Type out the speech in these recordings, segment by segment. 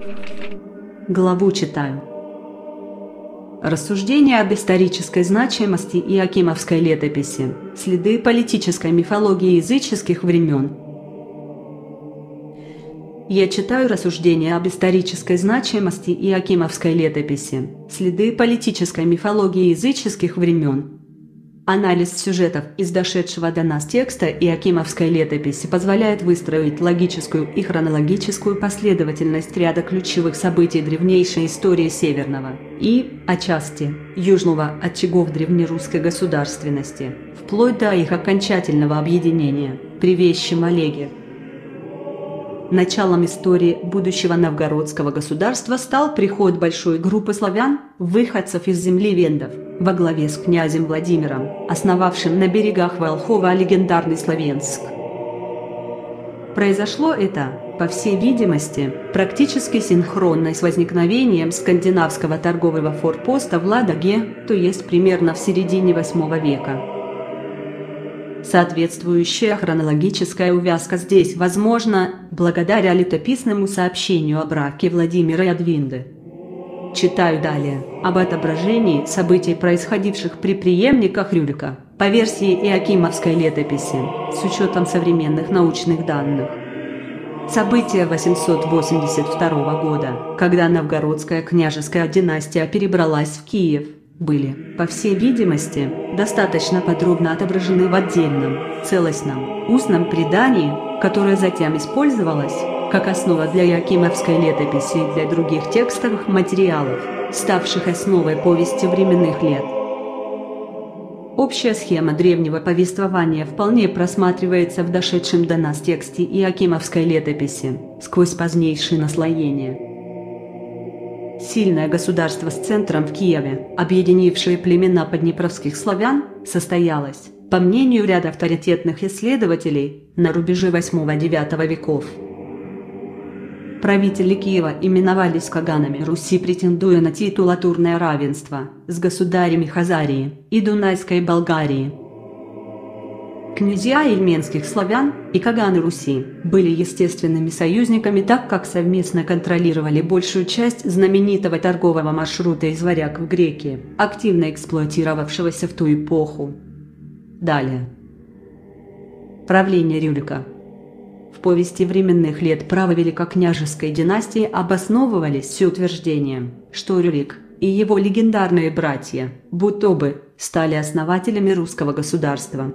Главу читаю. Рассуждения об исторической значимости Иоакимовской летописи. Следы политической мифологии языческих времен. Я читаю рассуждения об исторической значимости Иоакимовской летописи. Следы политической мифологии языческих времен. Анализ сюжетов из дошедшего до нас текста Иоакимовской летописи позволяет выстроить логическую и хронологическую последовательность ряда ключевых событий древнейшей истории Северного и, отчасти, Южного очагов древнерусской государственности, вплоть до их окончательного объединения при Вещем Олеге. Началом истории будущего новгородского государства стал приход большой группы славян, выходцев из земли вендов, во главе с князем Владимиром, основавшим на берегах Волхова легендарный Словенск. Произошло это, по всей видимости, практически синхронно с возникновением скандинавского торгового форпоста в Ладоге, то есть примерно в середине VIII века. Соответствующая хронологическая увязка здесь возможна благодаря летописному сообщению о браке Владимира и Адвинды. Читаю далее об отображении событий, происходивших при преемниках Рюрика, по версии Иоакимовской летописи, с учетом современных научных данных. События 882 года, когда новгородская княжеская династия перебралась в Киев, были, по всей видимости, достаточно подробно отображены в отдельном, целостном, устном предании, которое затем использовалось как основа для Иоакимовской летописи и для других текстовых материалов, ставших основой повести временных лет. Общая схема древнего повествования вполне просматривается в дошедшем до нас тексте Иоакимовской летописи, сквозь позднейшие наслоения. Сильное государство с центром в Киеве, объединившее племена поднепровских славян, состоялось, по мнению ряда авторитетных исследователей, на рубеже VIII-IX веков. Правители Киева именовались каганами Руси, претендуя на титулатурное равенство с государями Хазарии и Дунайской Болгарии. Князья ильменских славян и каганы Руси были естественными союзниками, так как совместно контролировали большую часть знаменитого торгового маршрута из Варяг в Греки, активно эксплуатировавшегося в ту эпоху. Далее. Правление Рюрика. В повести временных лет права великокняжеской династии обосновывались все утверждением, что Рюрик и его легендарные братья, будто бы, стали основателями русского государства.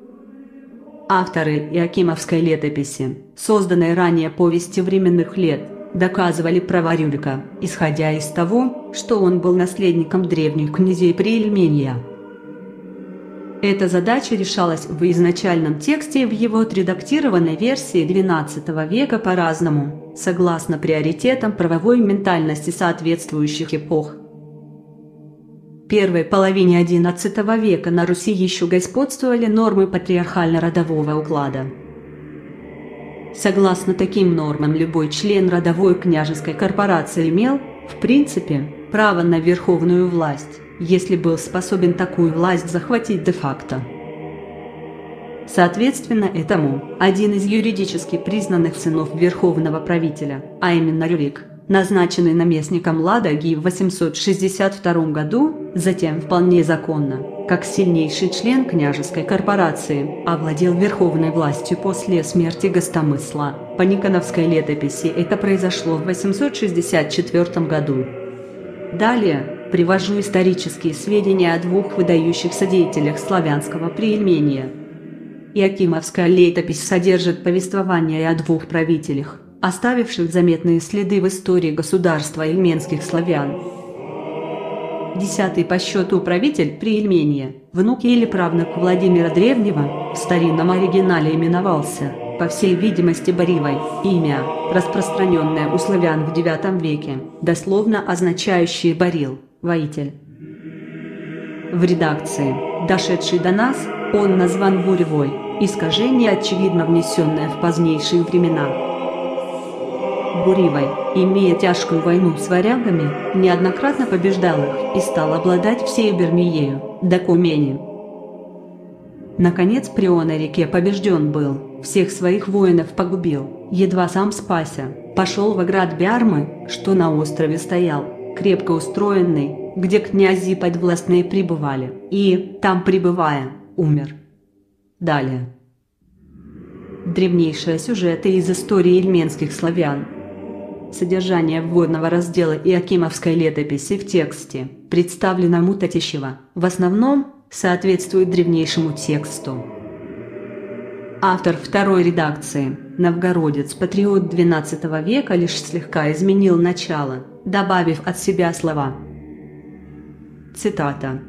Авторы Иоакимовской летописи, созданной ранее повести временных лет, доказывали права Рюрика, исходя из того, что он был наследником древних князей Приильменья. Эта задача решалась в изначальном тексте и в его отредактированной версии XII века по-разному, согласно приоритетам правовой ментальности соответствующих эпох. В первой половине XI века на Руси еще господствовали нормы патриархально-родового уклада. Согласно таким нормам, любой член родовой княжеской корпорации имел, в принципе, право на верховную власть, если был способен такую власть захватить де-факто. Соответственно этому, один из юридически признанных сынов верховного правителя, а именно Рюрик, назначенный наместником Ладоги в 862 году, затем вполне законно, как сильнейший член княжеской корпорации, овладел верховной властью после смерти Гостомысла. По Никоновской летописи это произошло в 864 году. Далее привожу исторические сведения о двух выдающихся деятелях славянского приильмения. Иоакимовская летопись содержит повествование о двух правителях, оставивших заметные следы в истории государства ильменских славян. 10-й по счету правитель Приильмения, внук или правнук Владимира Древнего, в старинном оригинале именовался, по всей видимости, Боривой, имя, распространенное у славян в IX веке, дословно означающее «борил», «воитель». В редакции, дошедшей до нас, он назван Буревой, искажение, очевидно внесенное в позднейшие времена. Буривой, имея тяжкую войну с варягами, неоднократно побеждал их и стал обладать всей Бермиею, до Кумени. Наконец при Оной реке побежден был, всех своих воинов погубил, едва сам спася, пошел во град Бярмы, что на острове стоял, крепко устроенный, где князи подвластные пребывали, и, там пребывая, умер. Далее. Древнейшие сюжеты из истории ильменских славян. Содержание вводного раздела Иакимовской летописи в тексте, представленному Татищева, в основном соответствует древнейшему тексту. Автор второй редакции, новгородец-патриот XII века, лишь слегка изменил начало, добавив от себя слова. Цитата.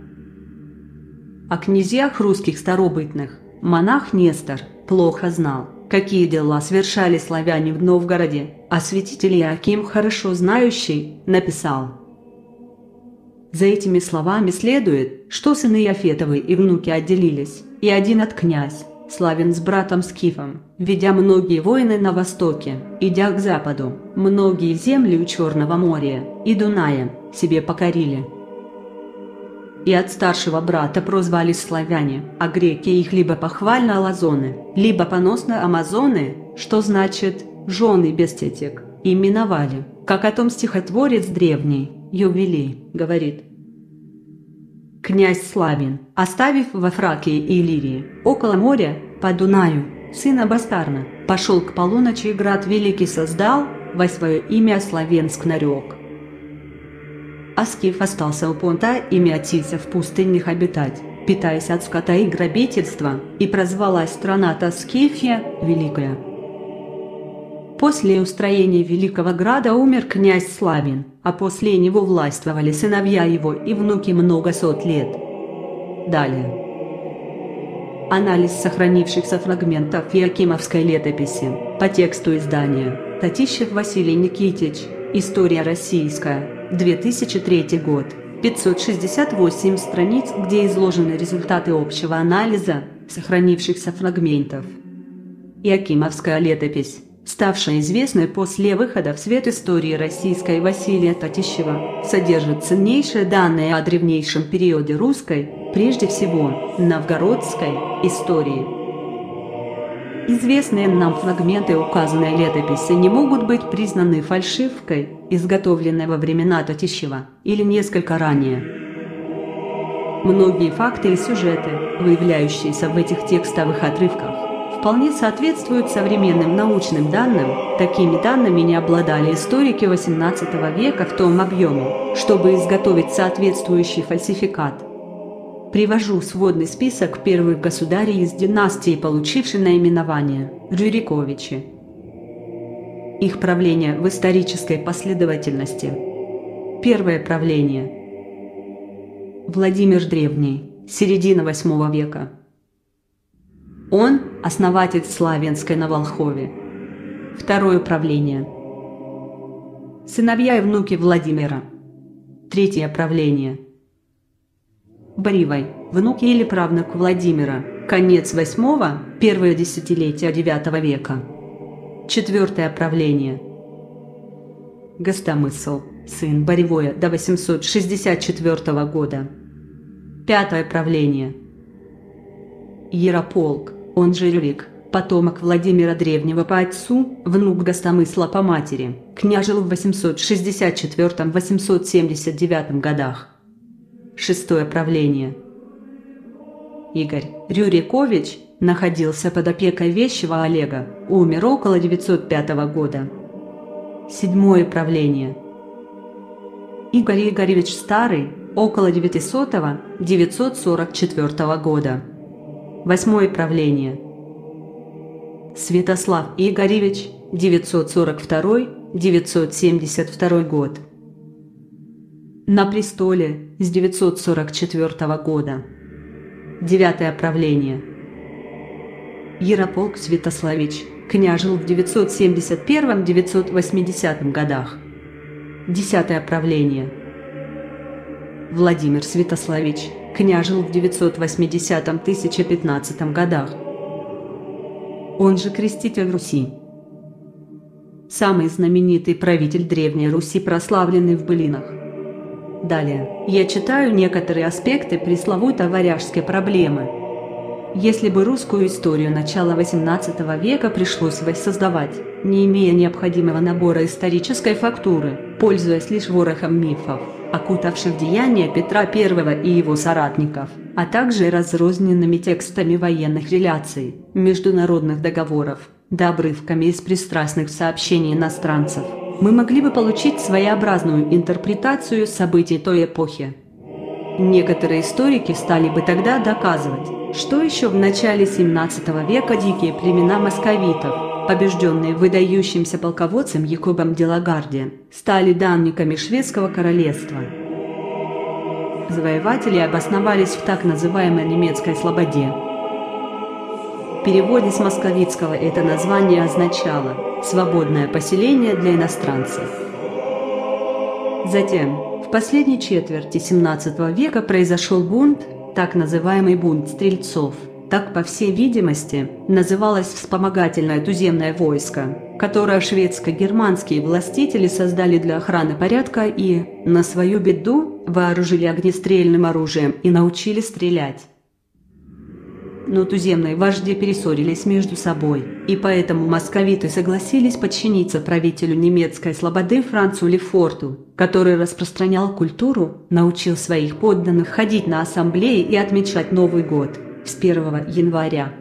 «О князьях русских старобытных монах Нестор плохо знал, какие дела совершали славяне в Новгороде, а святитель Иоаким, хорошо знающий, написал». За этими словами следует, что сыны Яфетовы и внуки отделились, и один от князь, Славин с братом Скифом, ведя многие войны на востоке, идя к западу, многие земли у Черного моря и Дуная себе покорили. И от старшего брата прозвались славяне, а греки их либо похвально алазоны, либо поносно амазоны, что значит «жены без тетек», именовали, как о том стихотворец древний, Ювелей, говорит. Князь Славин, оставив во Фракии и Иллирии, около моря, по Дунаю, сына Бастарна, пошел к полуночи и град великий создал, во свое имя Славенск нарек. А Скиф остался у понта и мятился в пустынях обитать, питаясь от скота и грабительства, и прозвалась страна-то Скифия Великая. После устроения Великого Града умер князь Славин, а после него властвовали сыновья его и внуки много сот лет. Далее. Анализ сохранившихся фрагментов Иакимовской летописи по тексту издания. Татищев Василий Никитич. История российская. 2003 год. 568 страниц, где изложены результаты общего анализа сохранившихся фрагментов. Иакимовская летопись, ставшая известной после выхода в свет истории российской Василия Татищева, содержит ценнейшие данные о древнейшем периоде русской, прежде всего, новгородской, истории. Известные нам фрагменты указанной летописи не могут быть признаны фальшивкой, изготовленной во времена Татищева или несколько ранее. Многие факты и сюжеты, выявляющиеся в этих текстовых отрывках, вполне соответствуют современным научным данным. Такими данными не обладали историки XVIII века в том объеме, чтобы изготовить соответствующий фальсификат. Привожу сводный список первых государей из династии, получившей наименование Рюриковичи. Их правление в исторической последовательности. Первое правление. Владимир Древний, середина VIII века. Он – основатель Славянской на Волхове. Второе правление. Сыновья и внуки Владимира. Третье правление. Боривой, внук или правнук Владимира, конец VIII, первое десятилетие IX века. Четвертое правление. Гостомысл, сын Боривоя до 864 года. Пятое правление. Ярополк, он же Рюрик, потомок Владимира Древнего по отцу, внук Гостомысла по матери, княжил в 864-879 годах. Шестое правление. Игорь Рюрикович находился под опекой вещего Олега, умер около 905 года. Седьмое правление. Игорь Игоревич Старый, около 900-944 года. Восьмое правление. Святослав Игоревич, 942-972 год. На престоле с 944 года. Девятое правление. Ярополк Святославич, княжил в 971-980 годах. Десятое правление. Владимир Святославич, княжил в 980-1015 годах. Он же креститель Руси. Самый знаменитый правитель Древней Руси, прославленный в былинах. Далее я читаю некоторые аспекты пресловутой варяжской проблемы. Если бы русскую историю начала XVIII века пришлось воссоздавать, не имея необходимого набора исторической фактуры, пользуясь лишь ворохом мифов, окутавших деяния Петра I и его соратников, а также разрозненными текстами военных реляций, международных договоров, да обрывками из пристрастных сообщений иностранцев, мы могли бы получить своеобразную интерпретацию событий той эпохи. Некоторые историки стали бы тогда доказывать, что еще в начале XVII века дикие племена московитов, побежденные выдающимся полководцем Якобом де Лагарде, стали данниками шведского королевства. Завоеватели обосновались в так называемой немецкой слободе. В переводе с московитского это название означало «свободное поселение для иностранцев». Затем, в последней четверти XVII века произошел бунт, так называемый бунт стрельцов. Так, по всей видимости, называлось вспомогательное туземное войско, которое шведско-германские властители создали для охраны порядка и, на свою беду, вооружили огнестрельным оружием и научили стрелять. Но туземные вожди перессорились между собой, и поэтому московиты согласились подчиниться правителю немецкой слободы Францу Лефорту, который распространял культуру, научил своих подданных ходить на ассамблеи и отмечать Новый год с 1 января.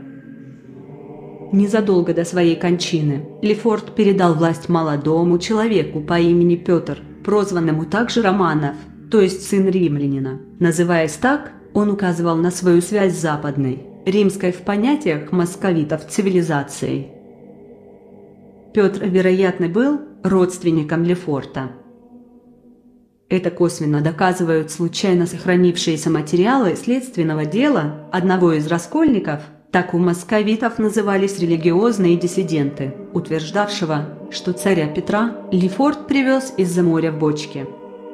Незадолго до своей кончины Лефорт передал власть молодому человеку по имени Петр, прозванному также Романов, то есть сын римлянина. Называясь так, он указывал на свою связь с западной, римской в понятиях московитов цивилизацией. Петр, вероятно, был родственником Лефорта. Это косвенно доказывают случайно сохранившиеся материалы следственного дела одного из раскольников, так у московитов назывались религиозные диссиденты, утверждавшего, что царя Петра Лефорт привез из-за моря в бочке.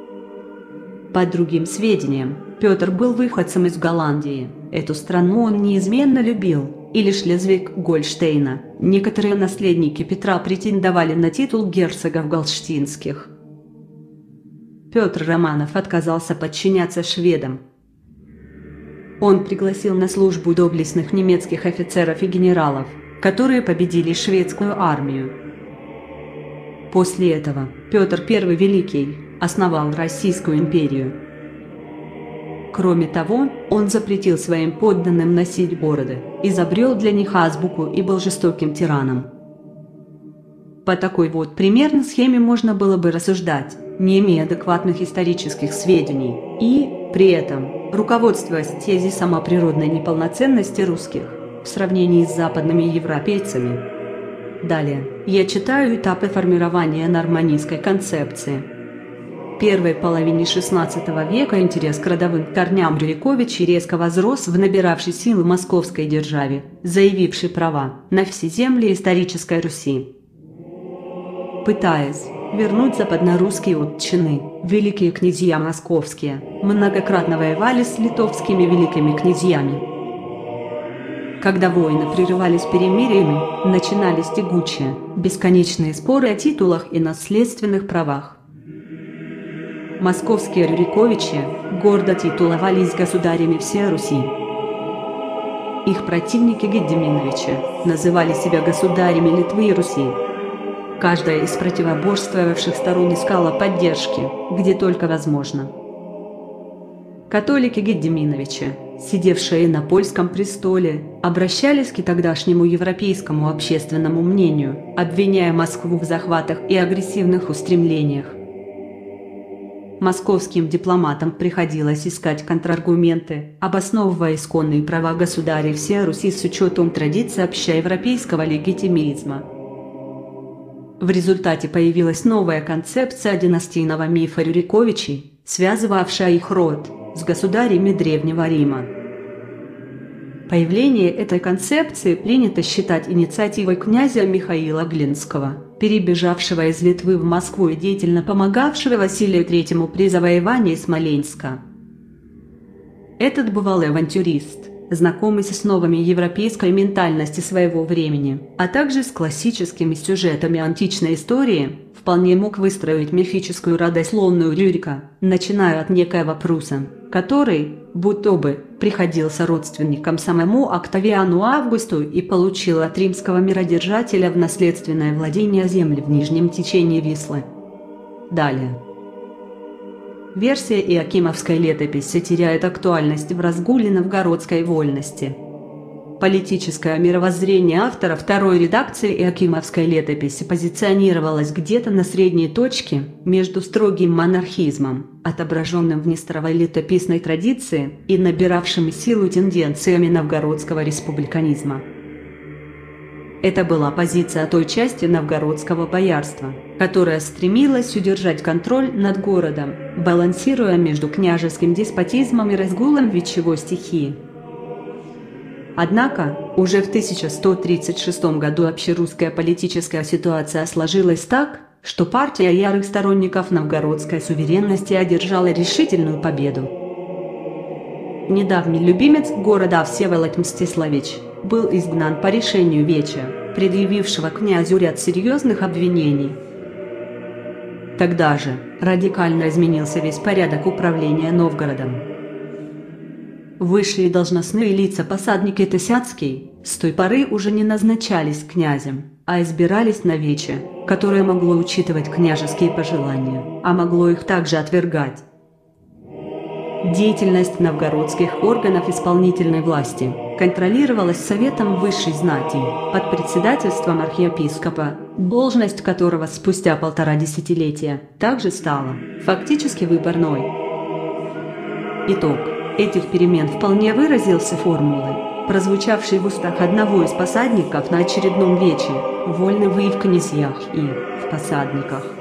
По другим сведениям, Петр был выходцем из Голландии. Эту страну он неизменно любил, или Шлезвиг-Гольштейна. Некоторые наследники Петра претендовали на титул герцогов галштинских. Петр Романов отказался подчиняться шведам. Он пригласил на службу доблестных немецких офицеров и генералов, которые победили шведскую армию. После этого Петр I Великий основал Российскую империю. Кроме того, он запретил своим подданным носить бороды, изобрел для них азбуку и был жестоким тираном. По такой вот примерно схеме можно было бы рассуждать, не имея адекватных исторических сведений, и, при этом, руководствуясь тезисом о природной неполноценности русских в сравнении с западными европейцами. Далее, я читаю этапы формирования норманнийской концепции. В первой половине XVI века интерес к родовым корням Рюриковичей резко возрос в набиравшей силы московской державе, заявившей права на все земли исторической Руси. Пытаясь вернуть западнорусские отчины, великие князья московские многократно воевали с литовскими великими князьями. Когда войны прерывались перемириями, начинались тягучие, бесконечные споры о титулах и наследственных правах. Московские Рюриковичи гордо титуловались государями всей Руси. Их противники Гедеминовичи называли себя государями Литвы и Руси. Каждая из противоборствовавших сторон искала поддержки, где только возможно. Католики Гедеминовичи, сидевшие на польском престоле, обращались к тогдашнему европейскому общественному мнению, обвиняя Москву в захватах и агрессивных устремлениях. Московским дипломатам приходилось искать контраргументы, обосновывая исконные права государей всей Руси с учетом традиций общеевропейского легитимизма. В результате появилась новая концепция династийного мифа Рюриковичей, связывавшая их род с государями Древнего Рима. Появление этой концепции принято считать инициативой князя Михаила Глинского, перебежавшего из Литвы в Москву и деятельно помогавшего Василию III при завоевании Смоленска. Этот бывалый авантюрист, знакомый с основами европейской ментальности своего времени, а также с классическими сюжетами античной истории, вполне мог выстроить мифическую родословную Рюрика, начиная от некоего Пруса. который, будто бы, приходился родственником самому Октавиану Августу и получил от римского миродержателя в наследственное владение земли в нижнем течении Вислы. Далее. Версия Иакимовской летописи теряет актуальность в разгуле новгородской вольности. Политическое мировоззрение автора второй редакции Иакимовской летописи позиционировалось где-то на средней точке между строгим монархизмом, отображенным в Несторовой летописной традиции, и набиравшими силу тенденциями новгородского республиканизма. Это была позиция той части новгородского боярства, которая стремилась удержать контроль над городом, балансируя между княжеским деспотизмом и разгулом вечевой стихии. Однако, уже в 1136 году общерусская политическая ситуация сложилась так, что партия ярых сторонников новгородской суверенности одержала решительную победу. Недавний любимец города Всеволод Мстиславич был изгнан по решению Веча, предъявившего князю ряд серьезных обвинений. Тогда же радикально изменился весь порядок управления Новгородом. Высшие должностные лица посадники Тысяцкий с той поры уже не назначались князем, а избирались на Вече, которое могло учитывать княжеские пожелания, а могло их также отвергать. Деятельность новгородских органов исполнительной власти контролировалась Советом высшей знати под председательством архиепископа, должность которого спустя 1,5 десятилетия также стала фактически выборной. Итог этих перемен вполне выразился формулой, прозвучавшей в устах одного из посадников на очередном вече: «Вольны вы и в князьях, и в посадниках».